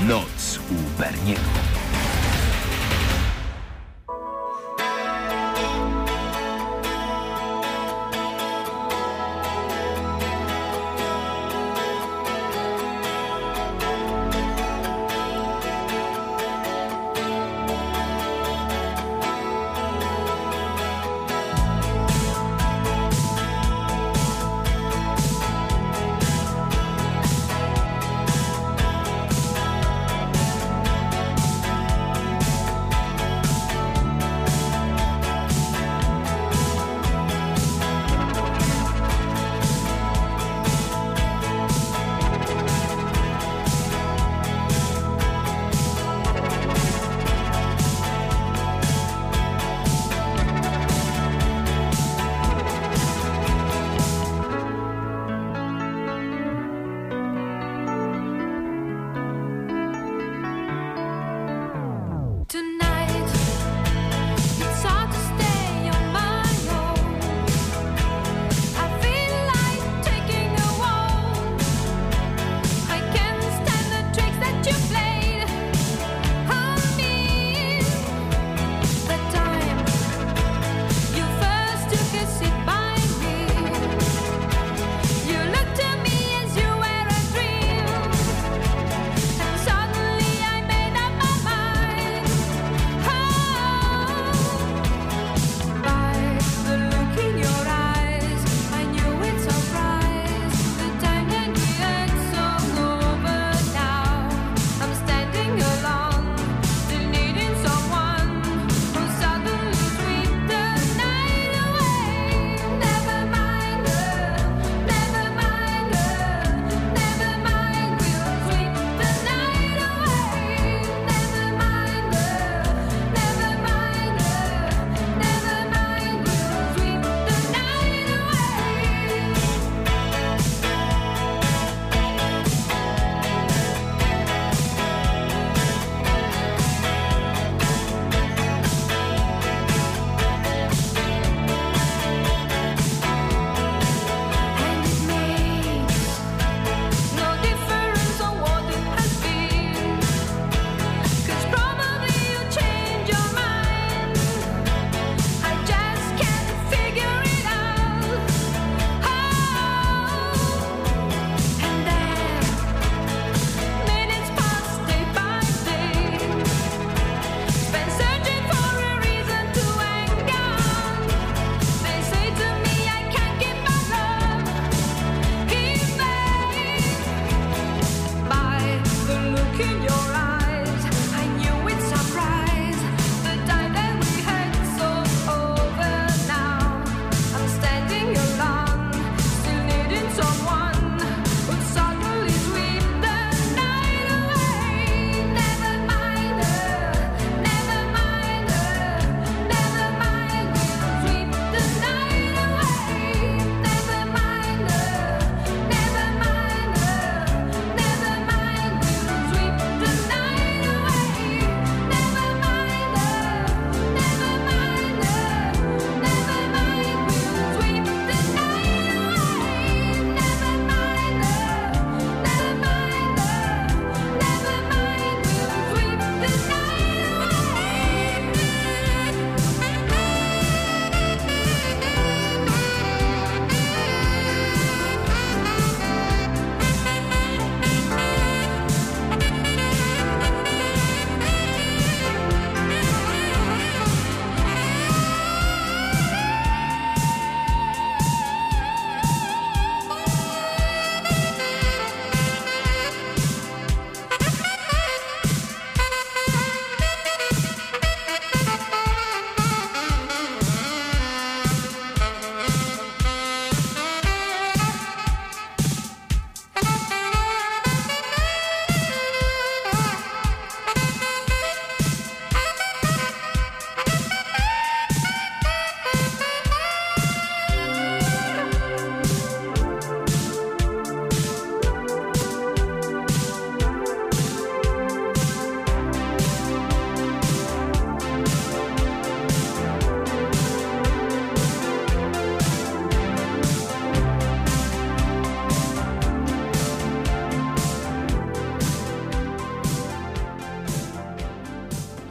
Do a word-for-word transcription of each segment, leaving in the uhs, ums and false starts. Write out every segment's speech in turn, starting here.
Noc u Berniego.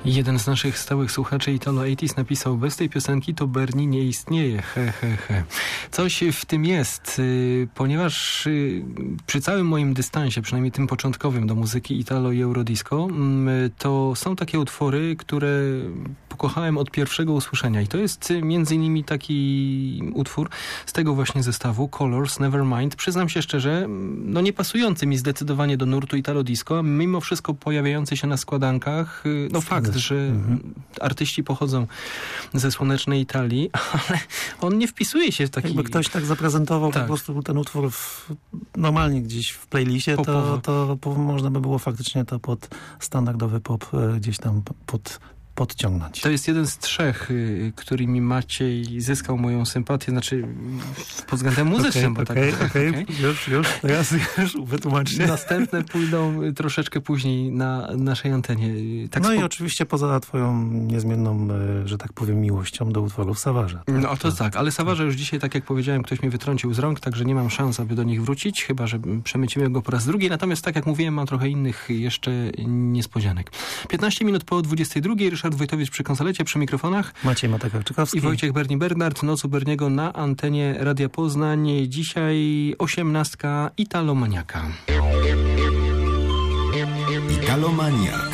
Jeden z naszych stałych słuchaczy Italo osiemdziesiątych napisał: bez tej piosenki to Bernie nie istnieje, he, he, he. Coś w tym jest, ponieważ przy całym moim dystansie, przynajmniej tym początkowym do muzyki Italo i Eurodisco, to są takie utwory, które pokochałem od pierwszego usłyszenia. I to jest między innymi taki utwór z tego właśnie zestawu, Colors, Nevermind. Przyznam się szczerze, no nie pasujący mi zdecydowanie do nurtu Italo Disco, a mimo wszystko pojawiający się na składankach. No fakt, że mhm. artyści pochodzą ze słonecznej Italii, ale on nie wpisuje się w taki... Jakby ktoś tak zaprezentował tak. po prostu ten utwór w, normalnie gdzieś w playliście, to, to, to można by było faktycznie to pod standardowy pop gdzieś tam pod podciągnąć. To jest jeden z trzech, y, którymi Maciej zyskał moją sympatię, znaczy pod względem muzycznym. Okej, bo okej, tak, okej, okay. już, już, teraz już wytłumaczcie. Następne pójdą troszeczkę później na naszej antenie. Tak no spo... i oczywiście poza twoją niezmienną, że tak powiem, miłością do utworów Savage'a. Tak? No to tak, ale Savage'a już dzisiaj, tak jak powiedziałem, ktoś mi wytrącił z rąk, także nie mam szans, aby do nich wrócić, chyba że przemycimy go po raz drugi. Natomiast tak jak mówiłem, mam trochę innych jeszcze niespodzianek. piętnaście minut po dwudziestej drugiej, Ryszard Wojtowicz przy konsolecie, przy mikrofonach. Maciej Matek-Czykowski. I Wojciech Bernie Bernard. Noc u Berniego na antenie Radia Poznań. Dzisiaj osiemnastka Italomaniaka. Italomaniak.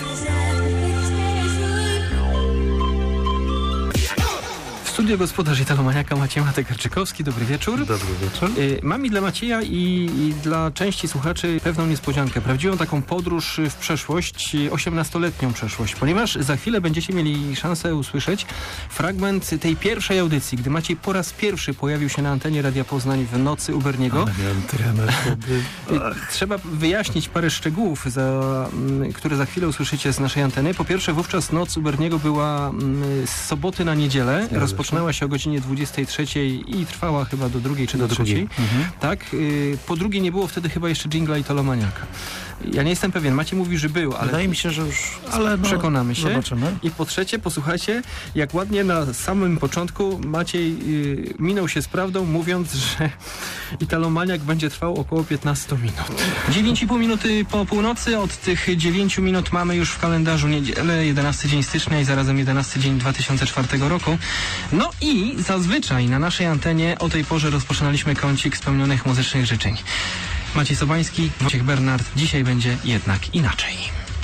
Studio gospodarz Italomaniaka Maciej Matek-Czykowski. Dobry wieczór. Dobry wieczór. Mam i dla Macieja i, i dla części słuchaczy pewną niespodziankę. Prawdziwą taką podróż w przeszłość, osiemnastoletnią przeszłość, ponieważ za chwilę będziecie mieli szansę usłyszeć fragment tej pierwszej audycji, gdy Maciej po raz pierwszy pojawił się na antenie Radia Poznań w Nocy u Berniego. Ale miałem tremę wtedy. Trzeba wyjaśnić parę szczegółów, za, które za chwilę usłyszycie z naszej anteny. Po pierwsze, wówczas Noc u Berniego była z soboty na niedzielę. Rozpoczynała się o godzinie dwudziestej trzeciej i trwała chyba do drugiej czy do, do trzeciej. Mhm. Tak. Po drugie, nie było wtedy chyba jeszcze dżingla Italomaniaka. Ja nie jestem pewien. Maciej mówi, że był, ale... Wydaje mi się, że już... Ale no, przekonamy się. Zobaczymy. I po trzecie, posłuchajcie, jak ładnie na samym początku Maciej yy, minął się z prawdą, mówiąc, że Italomaniak będzie trwał około piętnaście minut. dziewięć i pół minuty po północy. Od tych dziewięciu minut mamy już w kalendarzu niedzielę, jedenasty dzień stycznia i zarazem jedenasty dzień dwa tysiące czwartego roku. No i zazwyczaj na naszej antenie o tej porze rozpoczynaliśmy kącik spełnionych muzycznych życzeń. Maciej Sobański, Wojciech Bernard. Dzisiaj będzie jednak inaczej.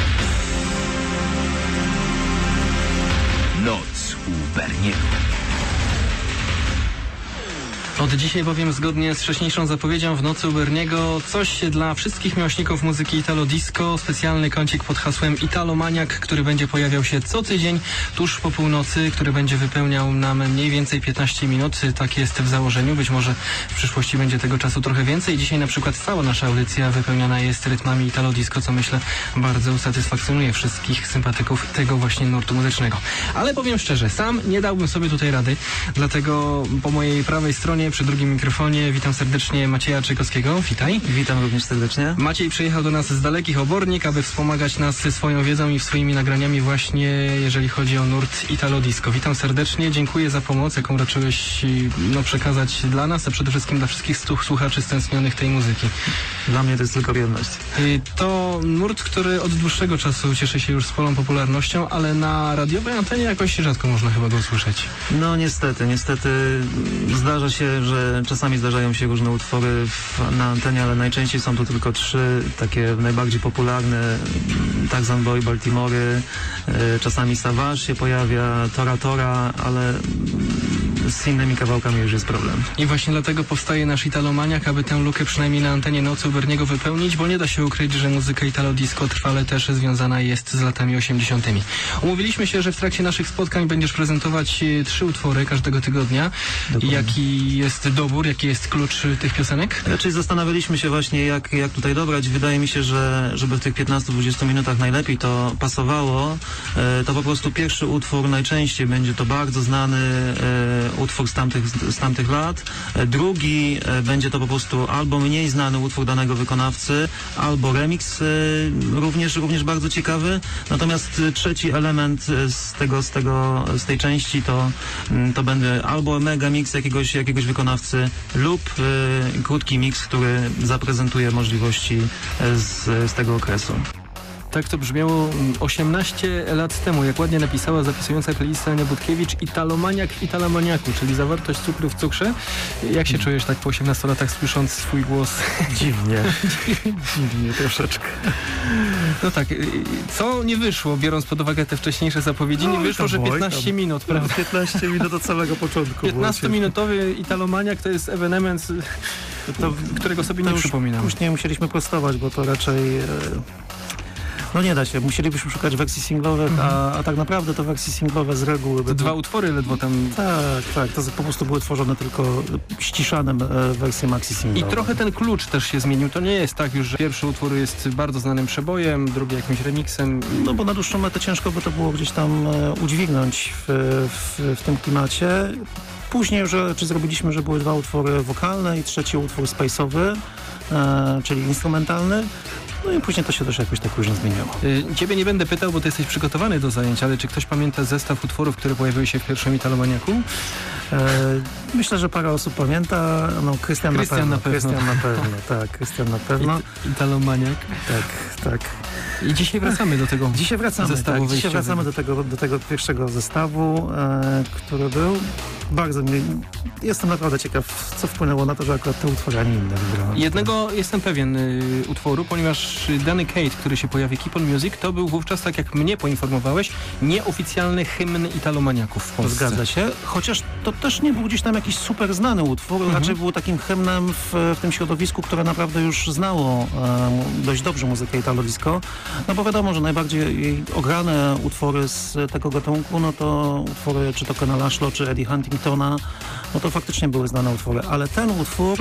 Noc u Berniego. Od dzisiaj bowiem, zgodnie z wcześniejszą zapowiedzią, w Nocy u Berniego coś dla wszystkich miłośników muzyki Italo Disco. Specjalny kącik pod hasłem Italomaniak, który będzie pojawiał się co tydzień tuż po północy, który będzie wypełniał nam mniej więcej piętnaście minut. Tak jest w założeniu. Być może w przyszłości będzie tego czasu trochę więcej. Dzisiaj na przykład cała nasza audycja wypełniona jest rytmami Italo Disco, co myślę bardzo usatysfakcjonuje wszystkich sympatyków tego właśnie nurtu muzycznego. Ale powiem szczerze, sam nie dałbym sobie tutaj rady, dlatego po mojej prawej stronie przy drugim mikrofonie witam serdecznie Macieja Czykowskiego. Witaj. Witam również serdecznie. Maciej przyjechał do nas z dalekich Obornik, aby wspomagać nas swoją wiedzą i swoimi nagraniami właśnie, jeżeli chodzi o nurt Italo Disco. Witam serdecznie, dziękuję za pomoc, jaką raczyłeś no, przekazać dla nas, a przede wszystkim dla wszystkich słuchaczy stęsknionych tej muzyki. Dla mnie to jest tylko przyjemność. To nurt, który od dłuższego czasu cieszy się już sporą popularnością, ale na radiowej antenie jakoś rzadko można chyba go usłyszeć. No niestety, niestety zdarza się, że czasami zdarzają się różne utwory w, na antenie, ale najczęściej są to tylko trzy takie najbardziej popularne. Tarzan Boy, Baltimory, y, czasami Savage się pojawia, Tora Tora, ale z innymi kawałkami już jest problem. I właśnie dlatego powstaje nasz Italomaniak, aby tę lukę przynajmniej na antenie Nocy u Berniego wypełnić, bo nie da się ukryć, że muzyka Italo Disco trwale też związana jest z latami osiemdziesiątymi. Umówiliśmy się, że w trakcie naszych spotkań będziesz prezentować trzy utwory każdego tygodnia. Dokładnie. Jaki jest dobór, jaki jest klucz tych piosenek? Czyli zastanawialiśmy się właśnie, jak, jak tutaj dobrać. Wydaje mi się, że żeby w tych piętnastu do dwudziestu minutach najlepiej to pasowało, to po prostu pierwszy utwór najczęściej będzie to bardzo znany utwór z tamtych, z tamtych lat. Drugi będzie to po prostu albo mniej znany utwór danego wykonawcy, albo remix również, również bardzo ciekawy. Natomiast trzeci element z tego, z tego, z tej części to, to będzie albo mega mix jakiegoś, jakiegoś wykonawcy lub y, krótki mix, który zaprezentuje możliwości z, z tego okresu. Tak to brzmiało osiemnaście lat temu, jak ładnie napisała zapisująca playlista Ania Budkiewicz, Italomaniak w Italomaniaku, czyli zawartość cukru w cukrze. Jak się czujesz tak po osiemnastu latach, słysząc swój głos? Dziwnie. Dziwnie troszeczkę. No tak, co nie wyszło, biorąc pod uwagę te wcześniejsze zapowiedzi, nie No, wyszło, że piętnaście minut, prawda? piętnaście minut od samego początku. piętnastominutowy Italomaniak to jest ewenement, to, którego sobie nie przypominam. Później musieliśmy prostować, bo to raczej... E... No nie da się, musielibyśmy szukać wersji singlowych, mhm. a, a tak naprawdę to wersje singlowe z reguły... To dwa utwory ledwo tam... Tak, tak, to po prostu były tworzone tylko ściszane e, wersje maxi singlowe. I trochę ten klucz też się zmienił. To nie jest tak już, że pierwszy utwór jest bardzo znanym przebojem, drugi jakimś remixem. No bo na dłuższą metę ciężko by to było gdzieś tam e, udźwignąć w, w, w tym klimacie. Później już czy zrobiliśmy, że były dwa utwory wokalne i trzeci utwór space'owy, e, czyli instrumentalny. No i później to się też jakoś tak różnie zmieniało. Ciebie nie będę pytał, bo ty jesteś przygotowany do zajęć, ale czy ktoś pamięta zestaw utworów, które pojawiły się w pierwszym Italomaniaku? E, myślę, że parę osób pamięta. No, Krystian na pewno. na pewno. Krystian na pewno, tak. Krystian na pewno. It Italomaniak. Tak, tak. I dzisiaj wracamy do tego Dzisiaj wracamy, zestawu tak. Dzisiaj wracamy do tego, do tego pierwszego zestawu, e, który był. Bardzo mnie... Jestem naprawdę ciekaw, co wpłynęło na to, że akurat te utwory, a nie inne wybrałem. Jednego jestem pewien y, utworu, ponieważ Danny Kate, który się pojawi, Keep on Music, to był wówczas, tak jak mnie poinformowałeś, nieoficjalny hymn Italomaniaków w Polsce. Zgadza się, chociaż to też nie był gdzieś tam jakiś super znany utwór, mhm. raczej był takim hymnem w, w tym środowisku, które naprawdę już znało e, dość dobrze muzykę italo-disco. No bo wiadomo, że najbardziej ograne utwory z tego gatunku, no to utwory czy to Kena Laszlo, czy Eddie Huntingtona, no to faktycznie były znane utwory, ale ten utwór,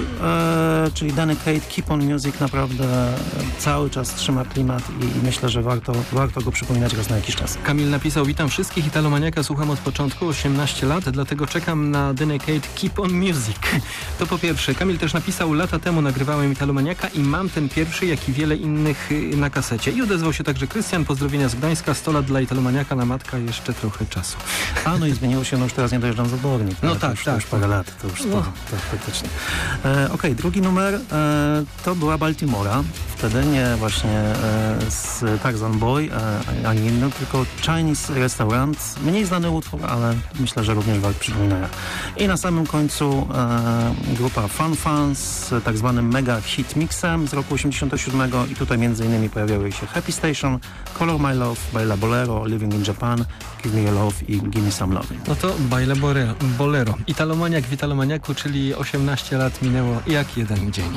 e, czyli Danny Kate, Keep on Music, naprawdę cały czas trzyma klimat i, i myślę, że warto, warto go przypominać raz na jakiś czas. Kamil napisał: witam wszystkich, Italomaniaka słucham od początku, osiemnaście lat, dlatego czekam na Danny Kate, Keep on Music. To po pierwsze. Kamil też napisał: lata temu nagrywałem Italomaniaka i mam ten pierwszy, jak i wiele innych na kasecie. I odezwał się także Krystian, pozdrowienia z Gdańska, sto lat dla Italomaniaka, na matka jeszcze trochę czasu. A no i zmieniło się, no już teraz nie dojeżdżam za Bornik. No tak, to już, tak. To już parę lat, to już sporo, no. Tak, faktycznie. E, Okej, okay, drugi numer e, to była Baltimora. Wtedy nie właśnie e, z Tarzan Boy, e, ani inny, tylko Chinese Restaurant. Mniej znany utwór, ale myślę, że również wart przypominania. I na samym końcu e, grupa Fun Fans z tak zwanym mega hit mixem z roku osiemdziesiątego siódmego i tutaj między innymi pojawiały się Happy Station, Color My Love, Baila Bolero, Living in Japan, Give Me Your Love i Give Me Some Loving. No to Baila Bolero. Italomaniak w Italomaniaku, czyli osiemnaście lat minęło jak jeden dzień.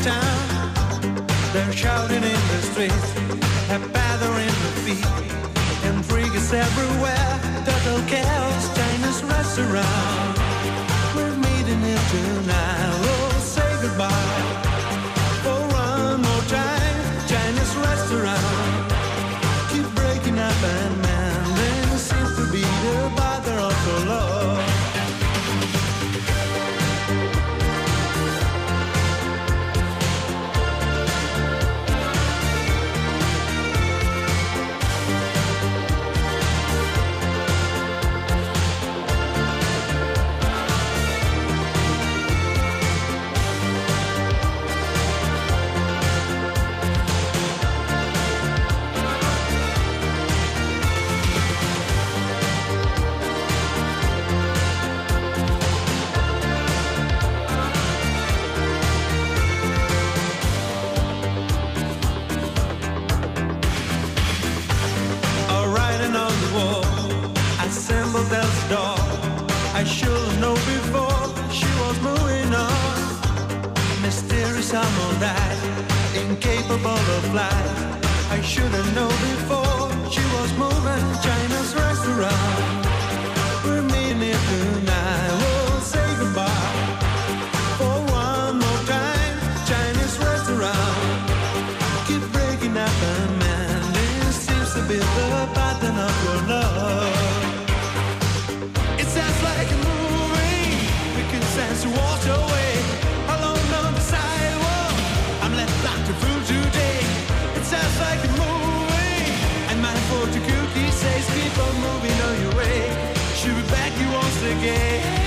town. They're shouting in the streets, a battering the feet, and freaks everywhere. Total chaos, China's restaurant. We're meeting here tonight. Oh, say goodbye for one more time. China's restaurant keep breaking up and mending. Seems to be the bother of the love. I should know before she was moving on. Mysterious someone died, incapable of flight. I should have known before she was moving. China's restaurant. We're meeting here tonight. We'll say goodbye for one more time. Chinese restaurant keep breaking up and man. This seems to be the pattern of your love. Like a movie, we can sense to walk away. Alone on the sidewalk, I'm left out to fool today. It sounds like a movie, and my fortune cookie says keep on moving on your way. She'll be back you once again.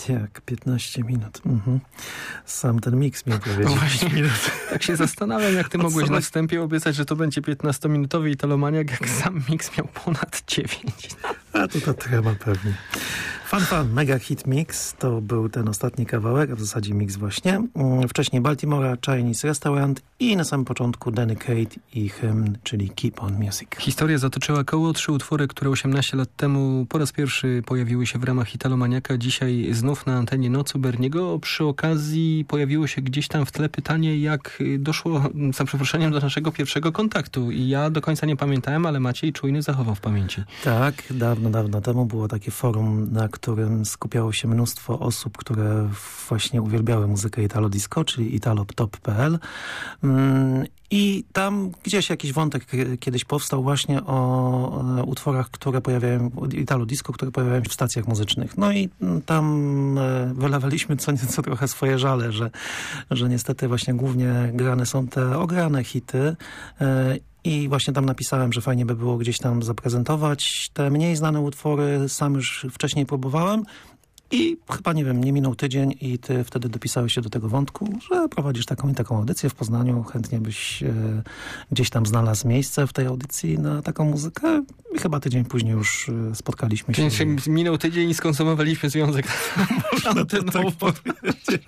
Jak piętnaście minut. Mhm. Sam ten miks miał powiedzieć. No właśnie, minut. Tak się zastanawiam, jak ty mogłeś na wstępie obiecać, że to będzie piętnastominutowy Italomaniak, jak sam miks miał ponad dziewięć. A to ta trema pewnie. Fan Fan, mega hit mix, to był ten ostatni kawałek, a w zasadzie mix właśnie. Wcześniej Baltimora, Chinese Restaurant i na samym początku Danny Kaye i hymn, czyli Keep On Music. Historia zatoczyła koło, trzy utwory, które osiemnaście lat temu po raz pierwszy pojawiły się w ramach Italomaniaka, dzisiaj znów na antenie Nocy Berniego. Przy okazji pojawiło się gdzieś tam w tle pytanie, jak doszło, za przeproszeniem, do naszego pierwszego kontaktu. I ja do końca nie pamiętałem, ale Maciej Czujny zachował w pamięci. Tak, dawno, dawno temu było takie forum, na którym skupiało się mnóstwo osób, które właśnie uwielbiały muzykę Italo Disco, czyli italoptop kropka p l. I tam gdzieś jakiś wątek kiedyś powstał właśnie o utworach, które pojawiają, Italo Disco, które pojawiają się w stacjach muzycznych. No i tam wylewaliśmy co nieco trochę swoje żale, że, że niestety właśnie głównie grane są te ograne hity. I właśnie tam napisałem, że fajnie by było gdzieś tam zaprezentować te mniej znane utwory. Sam już wcześniej próbowałem. I chyba, nie wiem, nie minął tydzień i ty wtedy dopisałeś się do tego wątku, że prowadzisz taką i taką audycję w Poznaniu. Chętnie byś e, gdzieś tam znalazł miejsce w tej audycji na taką muzykę. I chyba tydzień później już e, spotkaliśmy się. Czyli minął tydzień i skonsumowaliśmy związek. Można ten tak powiedzieć.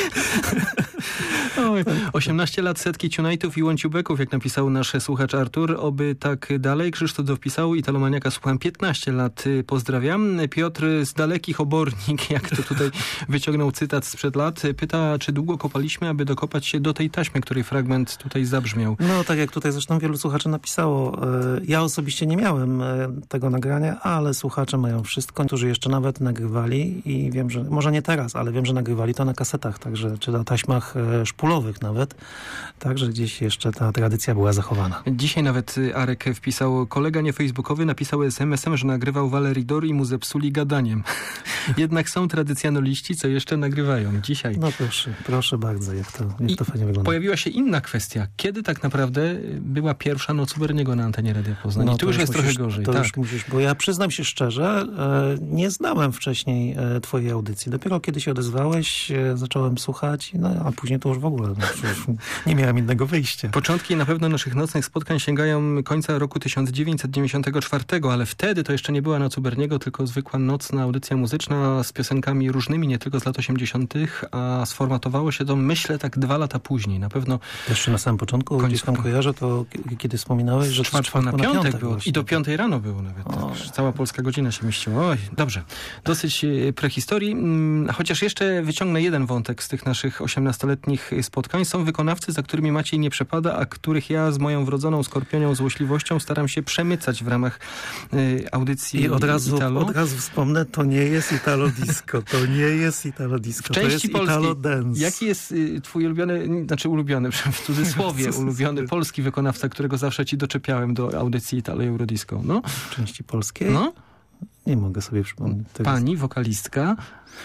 Oj, osiemnaście lat, setki tunite'ów i łąciubeków, jak napisał nasz słuchacz Artur. Oby tak dalej. Krzysztof dopisał, Italomaniaka słucham piętnaście lat. Pozdrawiam. Piotr z dalekich obornik, jak to tutaj wyciągnął cytat sprzed lat, pyta, czy długo kopaliśmy, aby dokopać się do tej taśmy, której fragment tutaj zabrzmiał. No, tak jak tutaj zresztą wielu słuchaczy napisało. Ja osobiście nie miałem tego nagrania, ale słuchacze mają wszystko, którzy jeszcze nawet nagrywali i wiem, że, może nie teraz, ale wiem, że nagrywali to na kasetach, także, czy na taśmach szpulowych nawet, także gdzieś jeszcze ta tradycja była zachowana. Dzisiaj nawet Arek wpisał, kolega nie facebookowy napisał es em esem, że nagrywał Valerii Dor i mu zepsuli gadaniem. Jednak są tradycjonaliści, co jeszcze nagrywają dzisiaj. No proszę, proszę bardzo, jak to, jak to fajnie wygląda. Pojawiła się inna kwestia. Kiedy tak naprawdę była pierwsza Noc u Berniego na antenie Radia Poznań? No, I tu już jest musisz, trochę gorzej. To tak. już musisz, bo ja przyznam się szczerze, e, nie znałem wcześniej e, twojej audycji. Dopiero kiedy się odezwałeś, e, zacząłem słuchać, no, a później to już w ogóle no, nie miałem innego wyjścia. Początki na pewno naszych nocnych spotkań sięgają końca roku tysiąc dziewięćset dziewięćdziesiątego czwartego, ale wtedy to jeszcze nie była Noc u Berniego, tylko zwykła nocna audycja muzyczna z piosenkami różnymi, nie tylko z lat osiemdziesiątych, a sformatowało się to, myślę, tak dwa lata później. Na pewno... Jeszcze na samym początku, gdzieś tam kojarzę, to kiedy wspominałeś, że czwartku, czwartku na, na piątek, piątek było. I do piątej rano było nawet. Tak, cała polska godzina się mieściła. Oj, dobrze. Dosyć prehistorii. Chociaż jeszcze wyciągnę jeden wątek z tych naszych osiemnastoletnich spotkań. Są wykonawcy, za którymi Maciej nie przepada, a których ja z moją wrodzoną skorpionią złośliwością staram się przemycać w ramach y, audycji I od razu, Italo. od razu wspomnę, to nie jest Italo Disco. To nie jest Italo Disco. W części to jest Italo Dance. Jaki jest y, twój ulubiony, znaczy ulubiony, w cudzysłowie, ulubiony polski wykonawca, którego zawsze ci doczepiałem do audycji Italo Eurodisco? No? W części polskiej? No? Nie mogę sobie przypomnieć. Tego. Pani, wokalistka.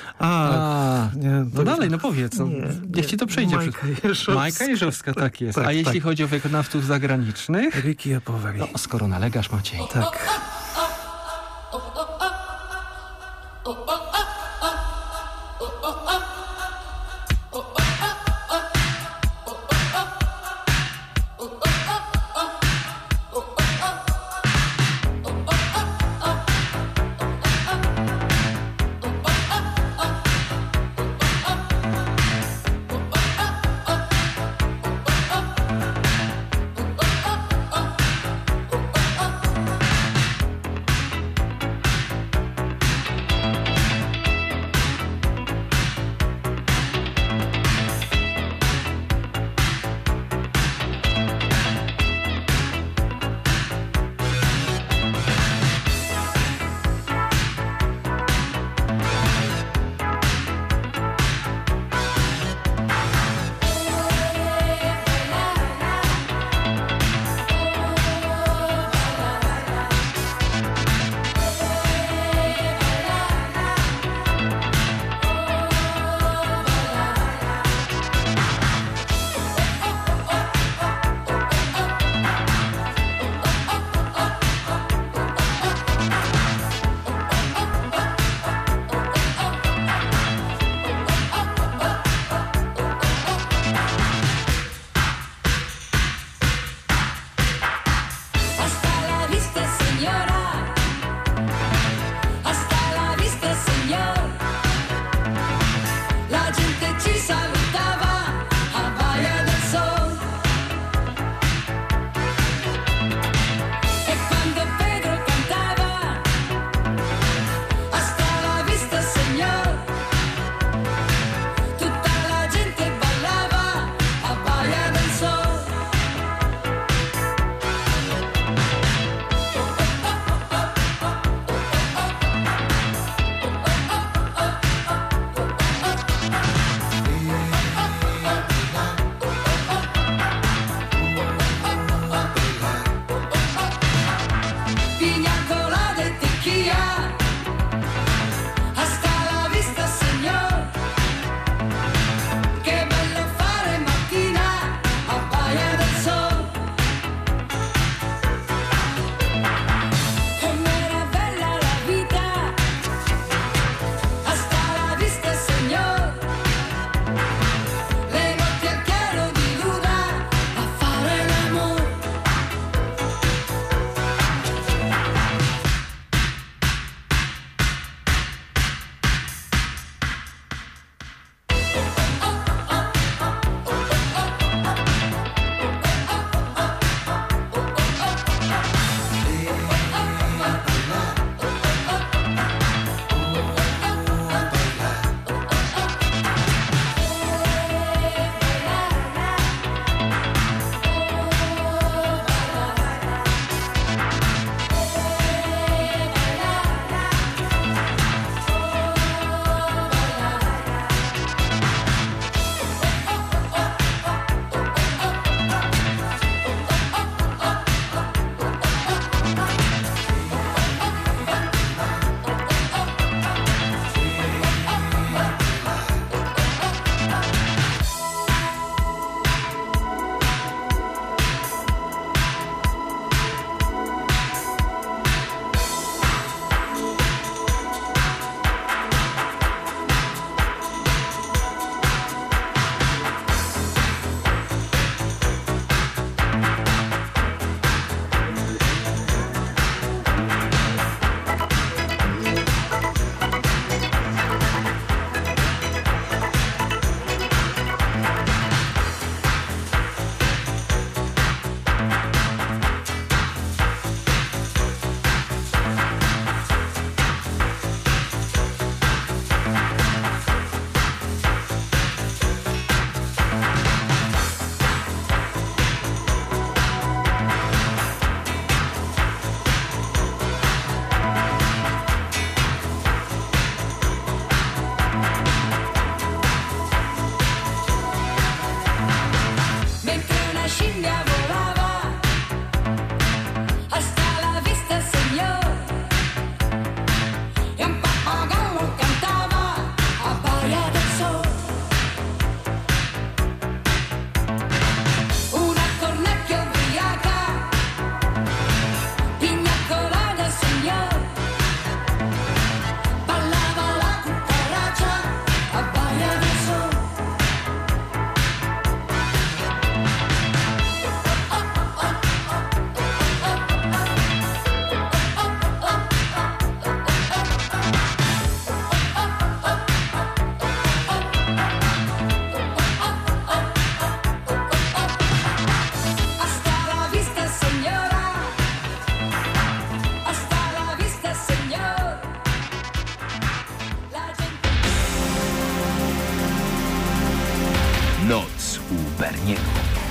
A, A nie, no dalej, no powiedz. No. Nie, Niech ci to przejdzie. Majka Jeżowska. Majka Jeżowska, tak jest. Tak, A tak. jeśli chodzi o wykonawców zagranicznych? Ricky Apoveri. No, skoro nalegasz, Maciej. Tak. Noc u Berniego.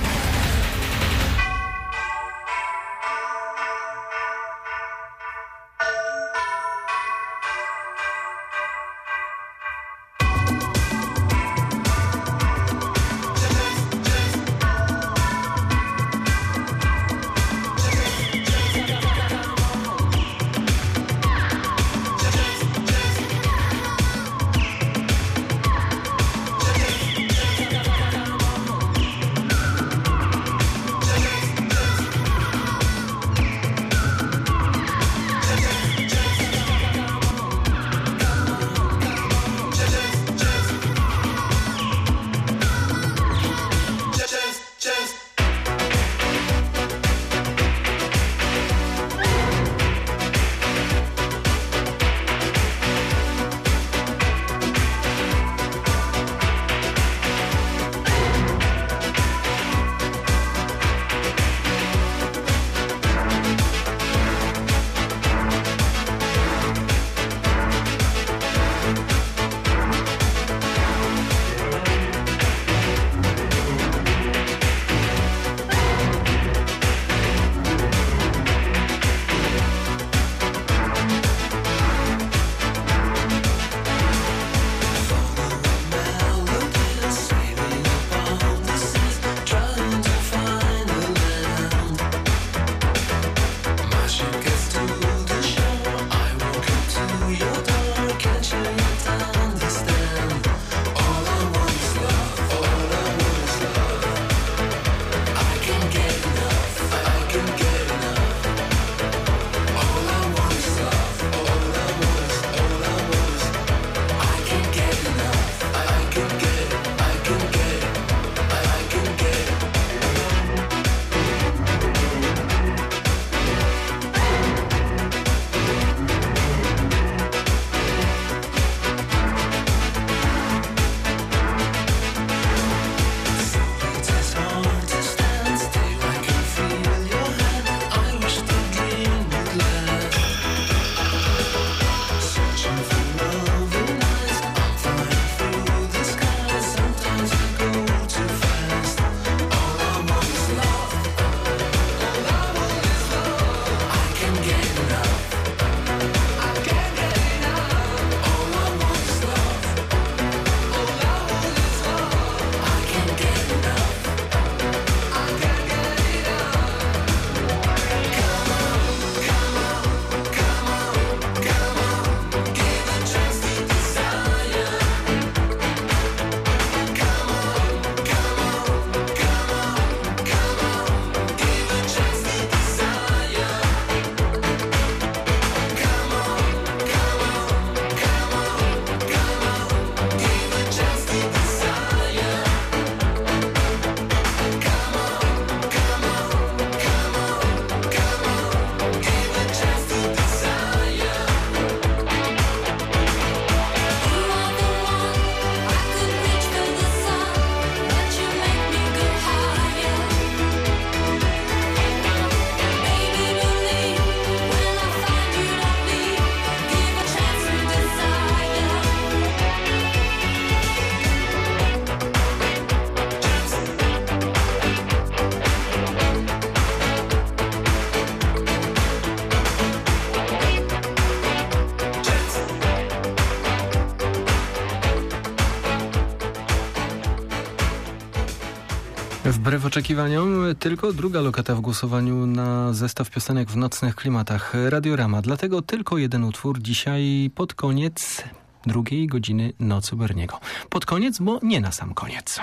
Wbrew oczekiwaniom, tylko druga lokata w głosowaniu na zestaw piosenek w nocnych klimatach Radiorama. Dlatego tylko jeden utwór dzisiaj pod koniec drugiej godziny Nocy Berniego. Pod koniec, bo nie na sam koniec.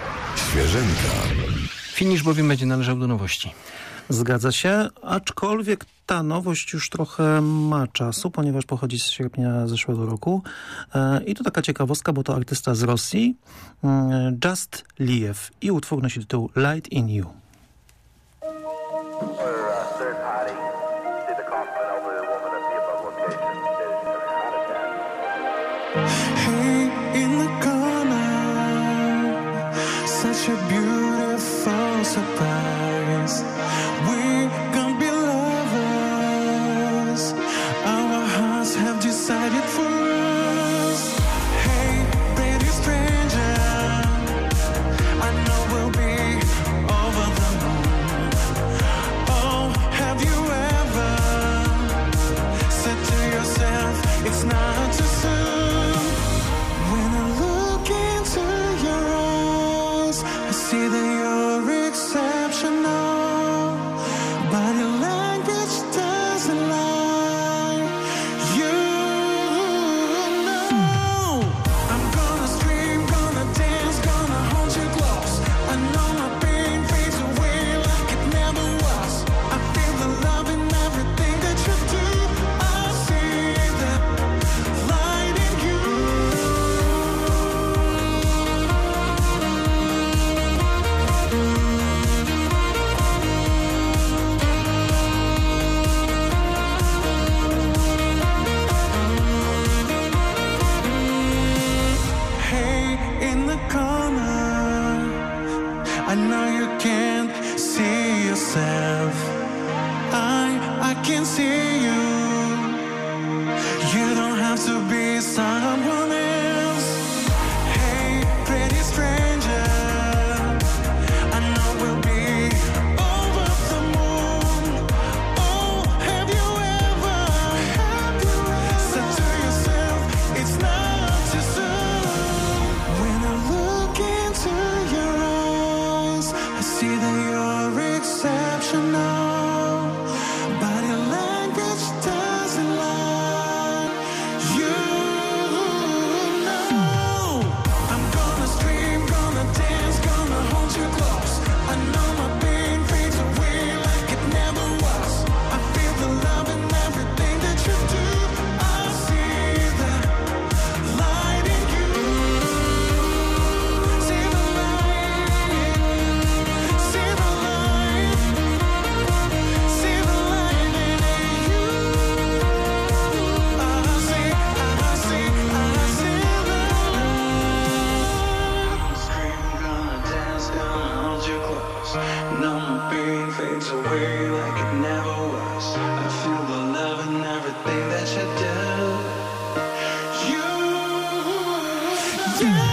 Świeżynka. Finisz bowiem będzie należał do nowości. Zgadza się, aczkolwiek ta nowość już trochę ma czasu, ponieważ pochodzi z sierpnia zeszłego roku. E, I to taka ciekawostka, bo to artysta z Rosji, e, Just Liev. I utwór nosi tytuł Light in You. Hey, in the corner, such a beautiful surprise. We're gonna be lovers. Our hearts have decided for us. Hey, pretty stranger, I in the corner. I know you can't see yourself. I, I can see you. You don't have to be someone else. Hey, pretty stranger, I know we'll be over the moon. Oh, have you ever, have you ever said to yourself, it's not too soon? When I look into your eyes, I see that you're exceptional. Body language doesn't lie. You know I'm gonna scream, gonna dance, gonna hold you close. I know my pain fades away like it never was. I feel the love in everything that you do. I see the light in you. See the light, see the light, see the light in you. I see, I see, I see the light. Gonna scream, gonna dance, gonna hold you close. Now my pain fades away like it never was. I feel the love in everything that you do. You, yeah.